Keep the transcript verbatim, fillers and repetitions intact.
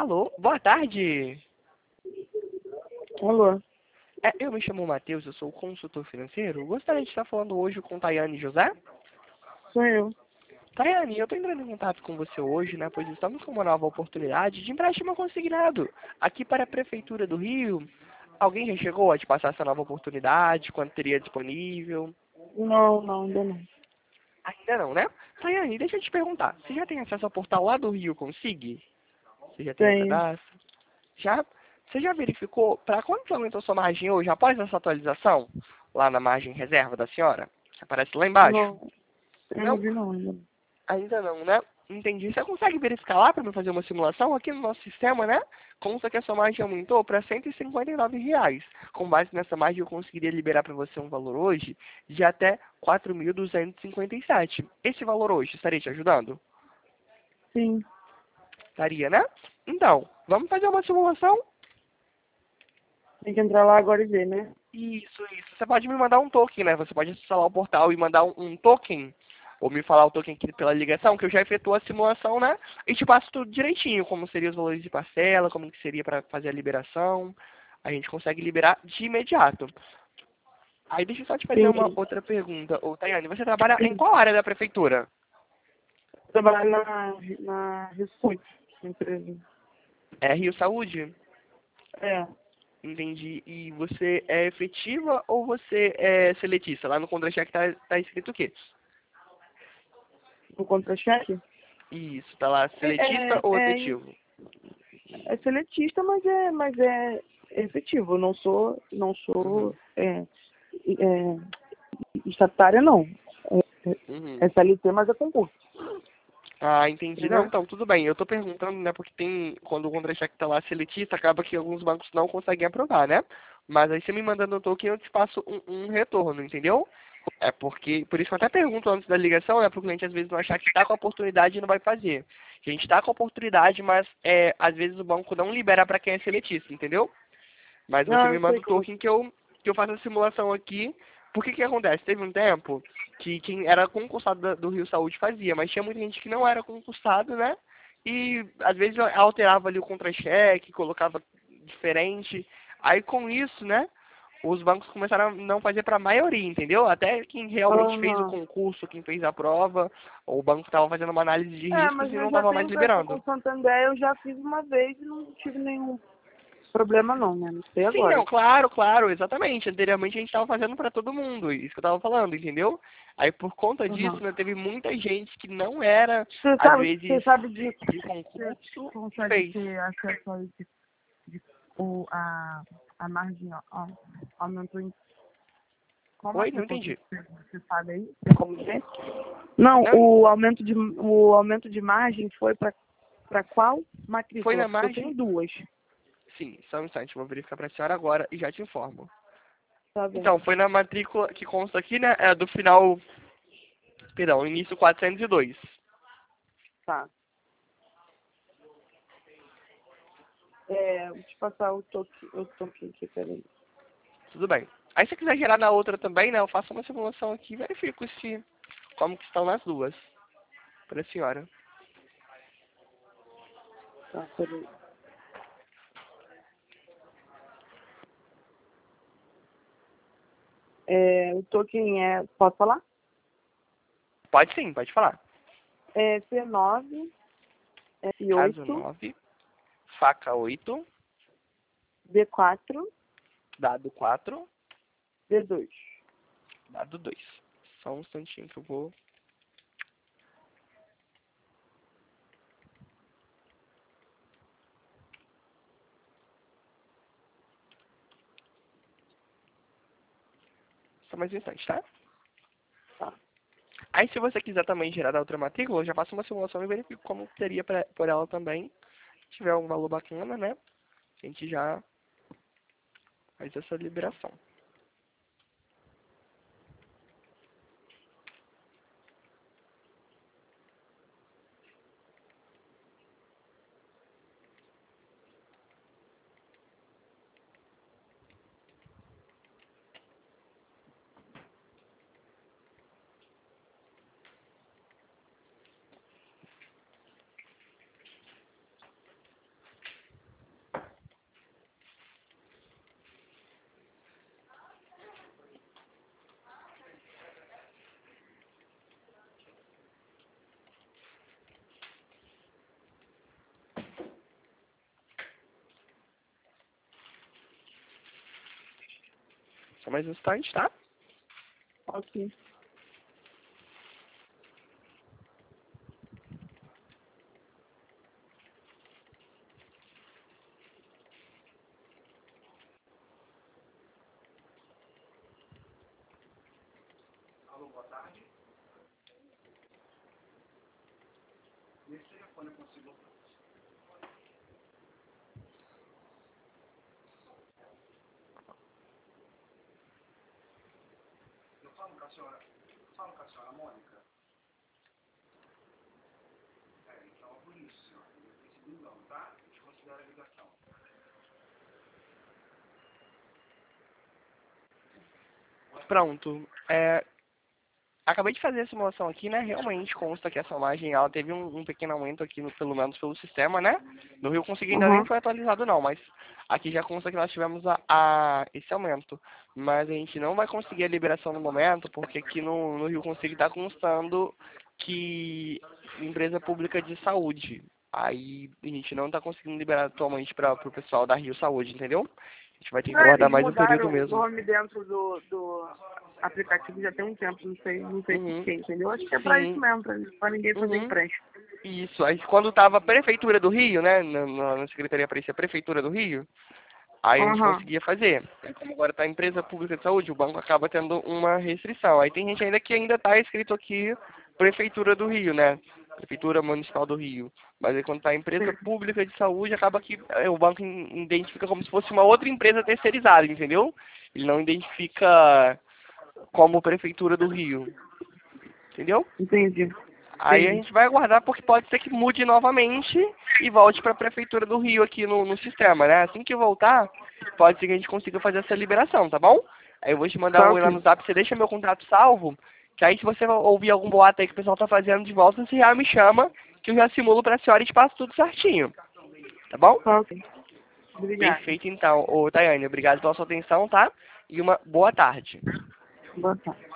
Alô, boa tarde. Alô? É, eu me chamo Matheus, eu sou consultor financeiro. Gostaria de estar falando hoje com Tayane José. Sou eu. Tayane, eu estou entrando em contato com você hoje, né, pois estamos com uma nova oportunidade de empréstimo consignado aqui para a Prefeitura do Rio. Alguém já chegou a te passar essa nova oportunidade? Quando teria disponível? Não, não, ainda não. Ainda não, né? Tayane, deixa eu te perguntar. Você já tem acesso ao portal lá do Rio Consig? Você já tem o Tenho. cadastro? Já? Você já verificou para quanto aumentou sua margem hoje após essa atualização? Lá na margem reserva da senhora? Que aparece lá embaixo? Não, eu não Não? vi não ainda. Ainda não, né? Entendi. Você consegue verificar lá para me fazer uma simulação aqui no nosso sistema, né? Consta que a sua margem aumentou para cento e cinquenta e nove reais. Com base nessa margem, eu conseguiria liberar para você um valor hoje de até quatro mil duzentos e cinquenta e sete. Esse valor hoje estaria te ajudando? Sim. Estaria, né? Então, vamos fazer uma simulação? Tem que entrar lá agora e ver, né? Isso, isso. Você pode me mandar um token, né? Você pode acessar lá o portal e mandar um, um token, ou me falar o token aqui pela ligação, que eu já efetuo a simulação, né? E te passo tudo direitinho, como seriam os valores de parcela, como que seria para fazer a liberação. A gente consegue liberar de imediato. Aí deixa eu só te fazer Sim. uma outra pergunta. Ô, Tayane, você trabalha em qual área da prefeitura? Trabalho na, na Ressult, empresa. É Rio Saúde? É. Entendi. E você é efetiva ou você é seletista? Lá no contra-cheque tá, tá escrito o quê? O contra-cheque? Isso, tá lá É, seletista ou é, efetivo? é seletista, mas é, mas é efetivo. Eu não sou, não Uhum. sou é, é, estatutária, não. É, Uhum. é, é C L T, mas é concurso. Ah, entendi. Não, Entendeu? então, tudo bem. Eu tô perguntando, né, porque tem, quando o contra-cheque tá lá seletista, acaba que alguns bancos não conseguem aprovar, né? Mas aí você me mandando o token, eu te passo um, um retorno, entendeu? É porque, por isso que eu até pergunto antes da ligação, né, pro cliente às vezes não achar que tá com a oportunidade e não vai fazer. A gente tá com a oportunidade, mas é, às vezes o banco não libera para quem é seletista, entendeu? Mas você Não, me eu manda sei o como. token que eu, que eu faço a simulação aqui. Por que que acontece? Teve um tempo que quem era concursado da- do Rio Saúde fazia, mas tinha muita gente que não era concursado, né? E às vezes alterava ali o contra-cheque, colocava diferente. Aí com isso, né? Os bancos começaram a não fazer para a maioria, entendeu? Até quem realmente fez o Aham. concurso, quem fez a prova, o banco estava fazendo uma análise de É, riscos mas e não eu já estava mais tenho presta com liberando. o Santander, eu já fiz uma vez e não tive nenhum problema não, né? Não sei Sim, agora. não, claro, claro, exatamente. Anteriormente a gente estava fazendo para todo mundo, isso que eu estava falando, entendeu? Aí por conta Uhum. disso, né, teve muita gente que não era, Você às sabe, você vezes, sabe de de você concurso e consegue fez. ter acesso a esse de, o, a, a margem ó, ó, aumentou em como Oi, assim? não Você, entendi. você sabe aí? Tem como dizer? Não, Não, o aumento de o aumento de margem foi para para qual foi matrícula? na Porque eu tenho margem? duas. Sim, só um instante, vou verificar para a senhora agora e já te informo. Tá bem. Então, foi na matrícula que consta aqui, né, é do final, perdão, início quatrocentos e dois. Tá. É, vou te passar o toque, o toque aqui, peraí. Tudo bem. Aí se você quiser gerar na outra também, né, eu faço uma simulação aqui e verifico se, como que estão nas duas, para a senhora. Tá, peraí. É, o token é, posso falar? Pode sim, pode falar. É C nove, F Caso oito, nove, faca oito, B quatro, dado quatro, D dois. dado dois. Só um instantinho que eu vou... Só mais um instante, tá? Tá. Aí se você quiser também gerar da outra matrícula, eu já faço uma simulação e verifico como seria pra, por ela também. Se tiver um valor bacana, né? A gente já faz essa liberação. Só mais um instante, tá? Ok. Pronto. É, acabei de fazer a simulação aqui, né? Realmente consta que essa imagem ela teve um, um pequeno aumento aqui, no, pelo menos pelo sistema, né? No Rio Consegui ainda nem Uhum. foi atualizado não, mas aqui já consta que nós tivemos a, a- esse aumento. Mas a gente não vai conseguir a liberação no momento, porque aqui no, no Rio Consegui está constando que empresa pública de saúde. Aí a gente não está conseguindo liberar atualmente para o pessoal da Rio Saúde, entendeu? A gente vai ter que É, guardar eles mais um período mudaram o mesmo. nome dentro do, do aplicativo já tem um tempo, não sei, não sei por Uhum. quê, entendeu? Acho que é pra isso Sim. mesmo, pra, pra ninguém fazer Uhum. empréstimo. Isso. Aí quando tava a Prefeitura do Rio, né? Na, na na Secretaria aparecia a Prefeitura do Rio, aí a gente Aham. conseguia fazer. Aí como agora tá a empresa pública de saúde, o banco acaba tendo uma restrição. Aí tem gente ainda que ainda tá escrito aqui Prefeitura do Rio, né? Prefeitura Municipal do Rio. Mas aí quando tá a empresa Sim. pública de saúde, acaba que eh, o banco in- identifica como se fosse uma outra empresa terceirizada, entendeu? Ele não identifica como Prefeitura do Rio. Entendeu? Entendi. Aí a Entendi. gente vai aguardar porque pode ser que mude novamente e volte para a Prefeitura do Rio aqui no, no sistema, né? Assim que voltar, pode ser que a gente consiga fazer essa liberação, tá bom? Aí eu vou te mandar Tá um e-mail lá ok. no zap, você deixa meu contato salvo, que aí se você ouvir algum boato aí que o pessoal tá fazendo de volta, você já me chama, que eu já simulo pra senhora e te passo tudo certinho, tá bom? Tá ok. Obrigada. Perfeito então, ô Tayane, obrigado pela sua atenção, tá? E uma boa tarde. Boa tarde.